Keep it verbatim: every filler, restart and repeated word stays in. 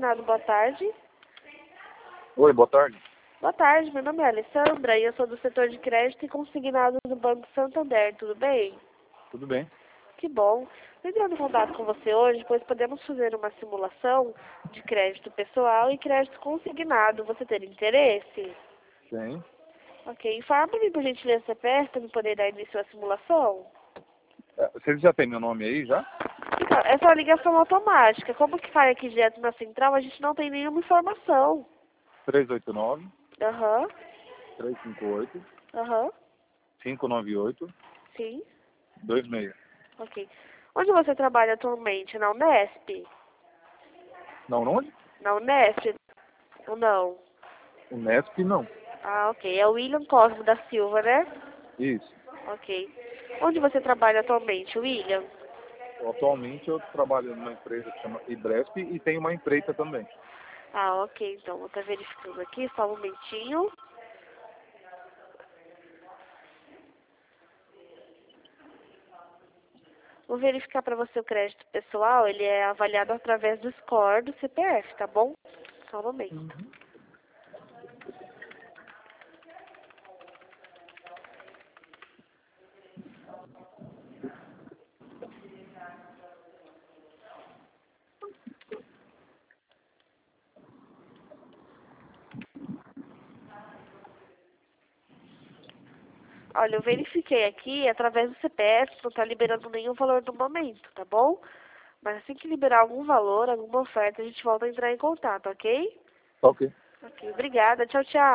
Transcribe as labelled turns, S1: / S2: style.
S1: Consignado, boa tarde.
S2: Oi, boa tarde.
S1: Boa tarde, meu nome é Alessandra e eu sou do setor de crédito e consignado do Banco Santander, tudo bem?
S2: Tudo bem?
S1: Que bom. Estou entrando em contato com você hoje, pois podemos fazer uma simulação de crédito pessoal e crédito consignado. Você ter interesse?
S2: Sim.
S1: Ok. Informa-me, por gentileza, C P F para eu poder dar início à simulação.
S2: É, Vocês já têm meu nome aí já?
S1: Então, essa é uma ligação automática. Como que faz aqui direto na central, a gente não tem nenhuma informação.
S2: três oito nove,
S1: Aham,
S2: três cinco oito,
S1: aham,
S2: cinco nove oito,
S1: sim,
S2: dois seis.
S1: ok. Onde você trabalha atualmente? Na Unesp?
S2: Não, onde?
S1: Na Unesp? Ou não?
S2: O Nesp não.
S1: Ah, ok. É o William Cosmo da Silva, né?
S2: Isso.
S1: Ok. Onde você trabalha atualmente, William?
S2: Atualmente eu trabalho numa empresa que chama Ibresp e tenho uma empreita também.
S1: Ah, ok. Então, vou estar verificando aqui, só um momentinho. Vou verificar para você o crédito pessoal. Ele é avaliado através do score do C P F, tá bom? Só um momento. Olha, eu verifiquei aqui, através do C P F, não está liberando nenhum valor no momento, tá bom? Mas assim que liberar algum valor, alguma oferta, a gente volta a entrar em contato, ok?
S2: Ok.
S1: Ok, obrigada. Tchau, tchau.